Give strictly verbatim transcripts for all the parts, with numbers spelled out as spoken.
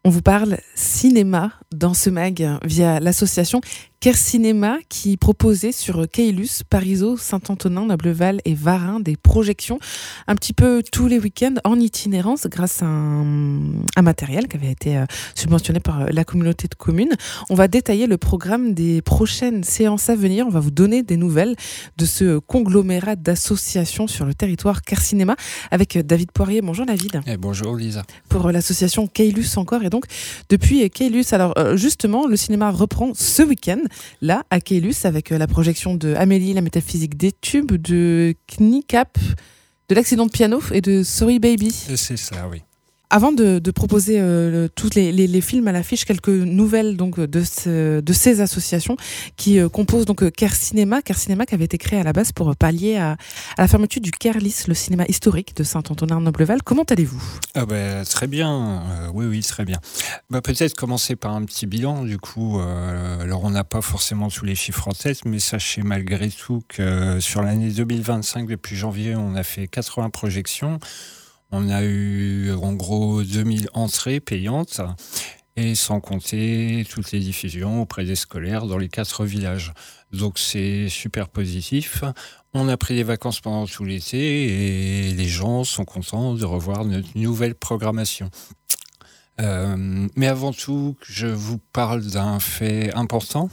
On vous parle cinéma dans ce mag via l'association Care Cinéma qui proposait sur Caylus, Parisot, Saint-Antonin, Nobleval et Varennes des projections un petit peu tous les week-ends en itinérance grâce à un, un matériel qui avait été subventionné par la communauté de communes. On va détailler le programme des prochaines séances à venir. On va vous donner des nouvelles de ce conglomérat d'associations sur le territoire Care Cinéma avec David Poirier. Bonjour David. Et bonjour Lisa. Pour l'association Caylus encore. Et donc depuis Caylus, alors justement le cinéma reprend ce week-end là à Caylus avec la projection de Amélie, la métaphysique des tubes, de Kneecap, de l'accident de piano et de Sorry Baby. C'est ça, oui. Avant de, de proposer euh, tous les, les, les films à l'affiche, quelques nouvelles donc de, ce, de ces associations qui euh, composent donc Care Cinéma, Care Cinéma qui avait été créé à la base pour pallier à, à la fermeture du Cairlis, le cinéma historique de Saint-Antonin-Nobleval. Comment allez-vous ? Ah bah, très bien, euh, oui oui très bien. Bah, peut-être commencer par un petit bilan du coup. Euh, alors on n'a pas forcément tous les chiffres en tête, mais sachez malgré tout que sur l'année deux mille vingt-cinq, depuis janvier, on a fait quatre-vingts projections. On a eu en gros deux mille entrées payantes et sans compter toutes les diffusions auprès des scolaires dans les quatre villages. Donc c'est super positif. On a pris des vacances pendant tout l'été et les gens sont contents de revoir notre nouvelle programmation. Euh, mais avant tout, je vous parle d'un fait important.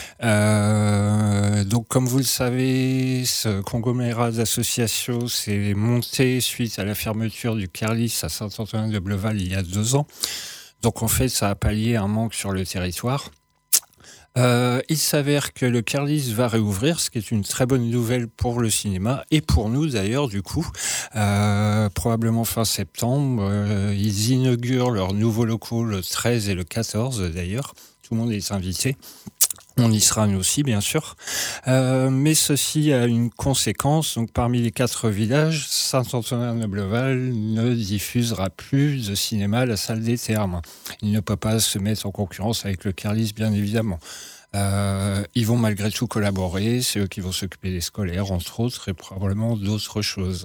Euh, donc, comme vous le savez, ce conglomérat d'associations s'est monté suite à la fermeture du Cairlis à Saint-Antonin-de-Nobleval il y a deux ans. Donc, en fait, ça a pallié un manque sur le territoire. Euh, il s'avère que le Cairlis va réouvrir, ce qui est une très bonne nouvelle pour le cinéma et pour nous d'ailleurs du coup. Euh, probablement fin septembre, euh, ils inaugurent leurs nouveaux locaux le treize et le quatorze d'ailleurs. Tout le monde est invité. On y sera nous aussi, bien sûr. Euh, mais ceci a une conséquence. Donc, parmi les quatre villages, Saint-Antonin-Nobleval ne diffusera plus de cinéma à la salle des Thermes. Il ne peut pas se mettre en concurrence avec le Cairlis, bien évidemment. Euh, ils vont malgré tout collaborer. C'est eux qui vont s'occuper des scolaires, entre autres, et probablement d'autres choses.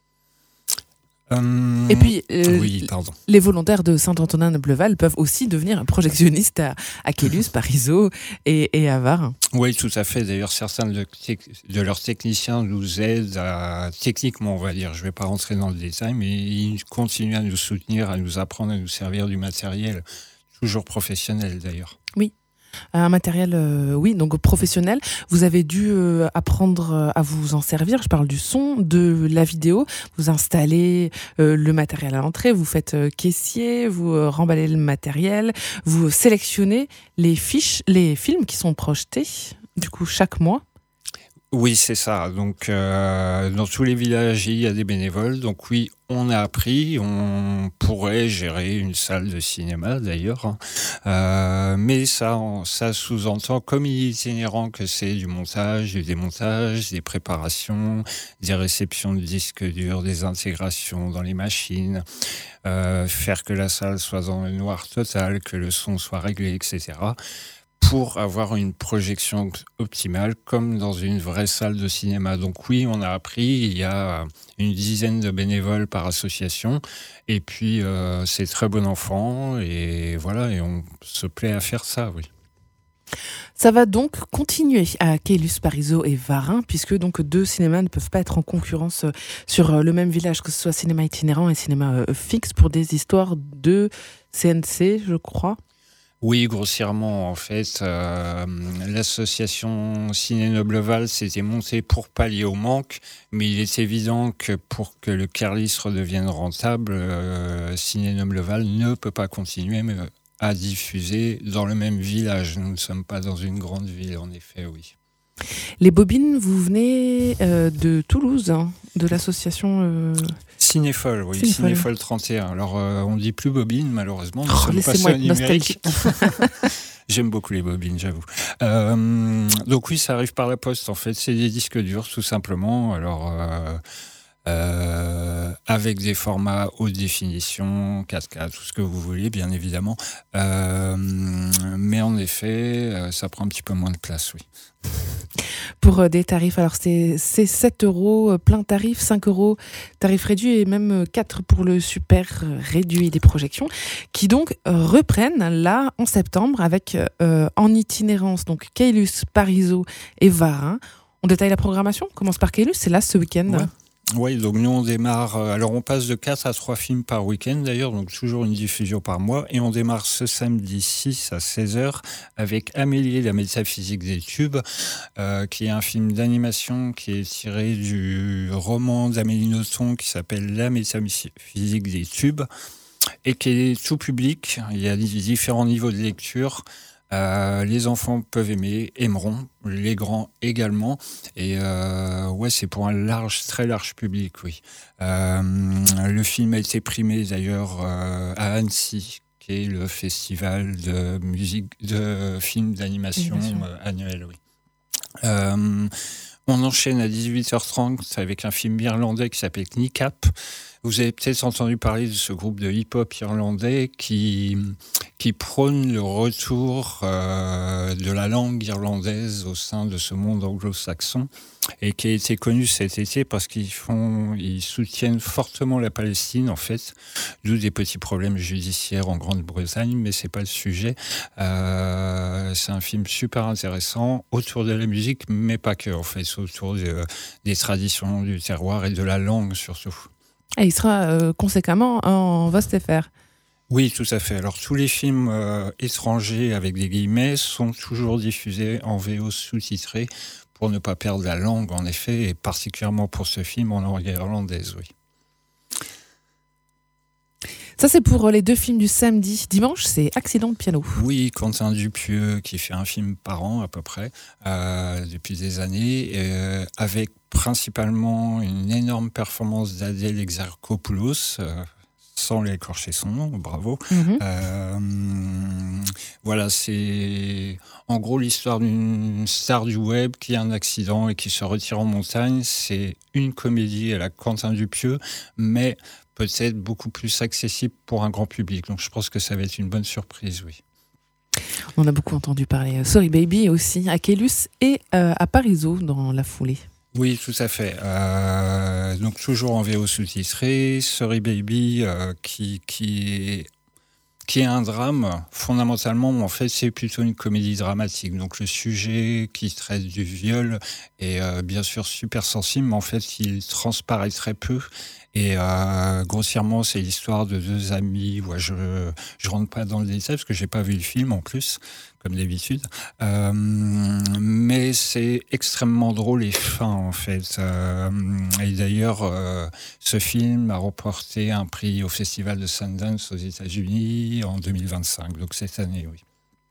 Euh, et puis, euh, oui, pardon. les volontaires de Saint-Antonin-Nobleval peuvent aussi devenir projectionnistes à, à Caylus, Parisot et, et à Varennes. Oui, tout à fait. D'ailleurs, certains de, de leurs techniciens nous aident à, techniquement, on va dire. Je ne vais pas rentrer dans le détail, mais ils continuent à nous soutenir, à nous apprendre, à nous servir du matériel, toujours professionnel d'ailleurs. Oui. Un matériel, euh, oui, donc professionnel. Vous avez dû euh, apprendre à vous en servir. Je parle du son, de la vidéo. Vous installez euh, le matériel à l'entrée, vous faites euh, caissier, vous euh, remballez le matériel, vous sélectionnez les fiches, les films qui sont projetés, du coup, chaque mois. Oui, c'est ça. Donc, euh, dans tous les villages, il y a des bénévoles. Donc oui, on a appris. On pourrait gérer une salle de cinéma, d'ailleurs. Euh, mais ça, ça sous-entend, comme il est itinérant, que c'est du montage, du démontage, des préparations, des réceptions de disques durs, des intégrations dans les machines, euh, faire que la salle soit dans le noir total, que le son soit réglé, et cetera, pour avoir une projection optimale comme dans une vraie salle de cinéma. Donc oui, on a appris, il y a une dizaine de bénévoles par association et puis euh, c'est très bon enfant et voilà, et on se plaît à faire ça, oui. Ça va donc continuer à Caylus, Parisot et Varennes, puisque donc deux cinémas ne peuvent pas être en concurrence sur le même village, que ce soit cinéma itinérant et cinéma fixe, pour des histoires de C N C, je crois. Oui, grossièrement, en fait, euh, l'association Ciné-Nobleval s'était montée pour pallier au manque, mais il est évident que pour que le Cairlis redevienne rentable, euh, Ciné-Nobleval ne peut pas continuer à diffuser dans le même village. Nous ne sommes pas dans une grande ville, en effet, oui. Les bobines, vous venez euh, de Toulouse, hein, de l'association... Euh... Cinéphole, oui, Cinéphole. Cinéphole trente et un. Alors, euh, on ne dit plus bobine, malheureusement. Nous Oh, sommes laissez-moi passés être au numérique. nostalgique. J'aime beaucoup les bobines, j'avoue. Euh, donc oui, ça arrive par la poste, en fait. C'est des disques durs, tout simplement. Alors, euh, euh, avec des formats haute définition, quatre K, tout ce que vous voulez, bien évidemment. Euh, mais en effet, ça prend un petit peu moins de place, oui. pour euh, des tarifs. Alors c'est, c'est sept euros euh, plein tarif, cinq euros tarif réduit et même euh, quatre pour le super euh, réduit des projections qui donc euh, reprennent là en septembre avec euh, en itinérance donc Caylus, Parisot et Varin. On détaille la programmation. On commence par Caylus, c'est là ce week-end. Ouais. Oui, donc nous on démarre, alors on passe de quatre à trois films par week-end d'ailleurs, donc toujours une diffusion par mois, et on démarre ce samedi six à seize heures avec Amélie, la métaphysique des tubes, euh, qui est un film d'animation qui est tiré du roman d'Amélie Nothomb qui s'appelle La métaphysique des tubes, et qui est tout public, il y a différents niveaux de lecture. Euh, les enfants peuvent aimer, aimeront, les grands également. Et euh, ouais, c'est pour un large, très large public, oui. Euh, le film a été primé d'ailleurs euh, à Annecy, qui est le festival de musique, de films d'animation euh, annuel, oui. Euh, on enchaîne à dix-huit heures trente avec un film irlandais qui s'appelle Kneecap. Vous avez peut-être entendu parler de ce groupe de hip-hop irlandais qui, qui prône le retour euh, de la langue irlandaise au sein de ce monde anglo-saxon et qui a été connu cet été parce qu'ils font, ils soutiennent fortement la Palestine en fait, d'où des petits problèmes judiciaires en Grande-Bretagne, mais c'est pas le sujet. Euh, c'est un film super intéressant autour de la musique, mais pas que en fait, c'est autour de, des traditions du terroir et de la langue surtout. Et il sera euh, conséquemment en VOST-F R. Oui, tout à fait. Alors, tous les films euh, étrangers, avec des guillemets, sont toujours diffusés en V O sous-titré pour ne pas perdre la langue, en effet, et particulièrement pour ce film en langue irlandaise, oui. Ça, c'est pour les deux films du samedi. Dimanche, c'est Accident de piano. Oui, Quentin Dupieux, qui fait un film par an, à peu près, euh, depuis des années, euh, avec principalement une énorme performance d'Adèle Exarchopoulos, euh, sans l'écorcher son nom, bravo. Mm-hmm. Euh, voilà, c'est en gros l'histoire d'une star du web qui a un accident et qui se retire en montagne. C'est une comédie à la Quentin Dupieux, mais peut-être beaucoup plus accessible pour un grand public. Donc je pense que ça va être une bonne surprise, oui. On a beaucoup entendu parler. Sorry Baby aussi, à Caylus et euh, à Parisot dans la foulée. Oui, tout à fait. Euh, donc toujours en V O sous-titré, Sorry Baby, euh, qui, qui, est, qui est un drame. Fondamentalement, en fait, c'est plutôt une comédie dramatique. Donc le sujet qui traite du viol est euh, bien sûr super sensible, mais en fait, il transparaît très peu. Et euh, grossièrement, c'est l'histoire de deux amis. Ouais, je je rentre pas dans le détail parce que j'ai pas vu le film en plus, comme d'habitude. Euh, mais c'est extrêmement drôle et fin en fait. Euh, et d'ailleurs, euh, ce film a remporté un prix au Festival de Sundance aux États-Unis en deux mille vingt-cinq. Donc cette année, oui.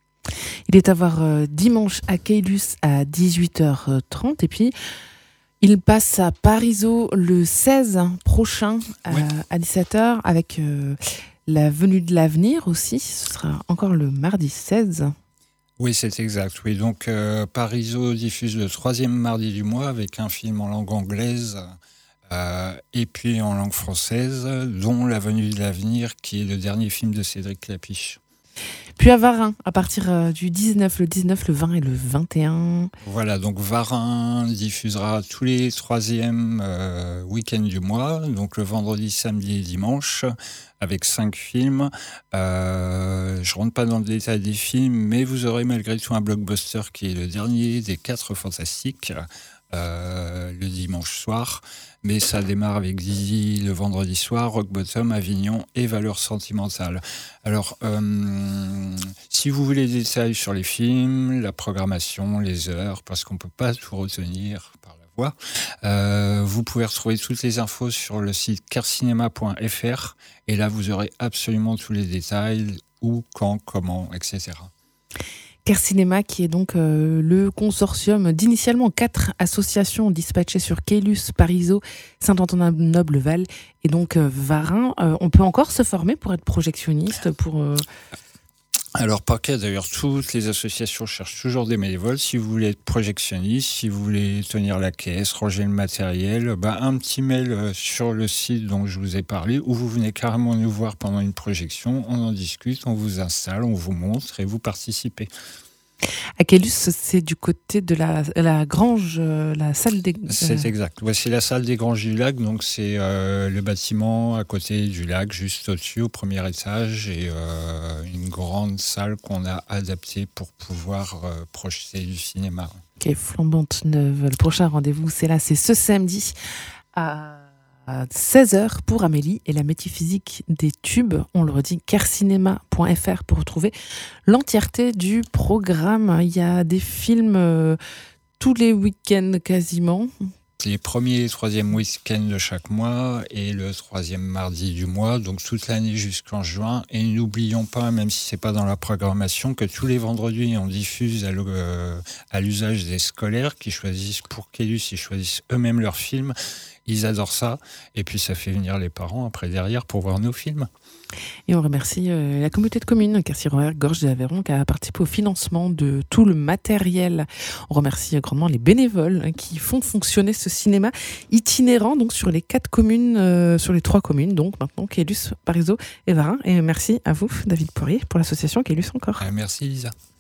Il est à voir euh, dimanche à Caylus à dix-huit heures trente et puis. Il passe à Parisot le seize prochain à, ouais. à dix-sept heures avec euh, la venue de l'avenir aussi. Ce sera encore le mardi seize. Oui, c'est exact. Oui, donc euh, Parisot diffuse le troisième mardi du mois avec un film en langue anglaise euh, et puis en langue française, dont La venue de l'avenir, qui est le dernier film de Cédric Clapiche. Puis à Varin, à partir euh, du dix-neuf, le dix-neuf, le vingt et le vingt et un. Voilà, donc Varin diffusera tous les troisièmes euh, week-ends du mois, donc le vendredi, samedi et dimanche, avec cinq films. Euh, je ne rentre pas dans le détail des films, mais vous aurez malgré tout un blockbuster qui est le dernier des quatre fantastiques, euh, le dimanche soir. Mais ça démarre avec Zizi le vendredi soir, Rock Bottom, Avignon et Valeurs sentimentales. Alors, euh, si vous voulez des détails sur les films, la programmation, les heures, parce qu'on ne peut pas tout retenir par la voix, euh, vous pouvez retrouver toutes les infos sur le site carcinema point f r et là, vous aurez absolument tous les détails, où, quand, comment, et cetera. Carcinema, qui est donc euh, le consortium d'initialement quatre associations dispatchées sur Caylus, Parisot, Saint-Antonin-Noble-Val et donc euh, Varin. Euh, on peut encore se former pour être projectionniste pour, euh... Alors, par cas, d'ailleurs, toutes les associations cherchent toujours des bénévoles. Si vous voulez être projectionniste, si vous voulez tenir la caisse, ranger le matériel, bah, un petit mail sur le site dont je vous ai parlé, où vous venez carrément nous voir pendant une projection, on en discute, on vous installe, on vous montre et vous participez. À Caylus, c'est du côté de la, la grange, euh, la salle des... C'est exact. Voici la salle des Granges du Lac. Donc, c'est euh, le bâtiment à côté du lac, juste au-dessus, au premier étage, et euh, une grande salle qu'on a adaptée pour pouvoir euh, projeter du cinéma. Ok, flambante neuve. Le prochain rendez-vous, c'est là, c'est ce samedi à seize heures pour Amélie et la métaphysique des tubes. On le redit, caircinema point f r pour retrouver l'entièreté du programme. Il y a des films euh, tous les week-ends quasiment. C'est les premiers et troisièmes week-ends de chaque mois et le troisième mardi du mois, donc toute l'année jusqu'en juin. Et n'oublions pas, même si c'est pas dans la programmation, que tous les vendredis, on diffuse à, le, euh, à l'usage des scolaires qui choisissent pour Caylus, ils choisissent eux-mêmes leurs films. Ils adorent ça. Et puis, ça fait venir les parents après derrière pour voir nos films. Et on remercie euh, la communauté de communes Quercy-Roer, Gorges de l'Aveyron, qui a participé au financement de tout le matériel. On remercie grandement les bénévoles hein, qui font fonctionner ce cinéma itinérant donc sur les quatre communes, euh, sur les trois communes, donc maintenant Caylus, Parisot et Varin. Et merci à vous, David Poirier, pour l'association Caylus encore. Merci, Lisa.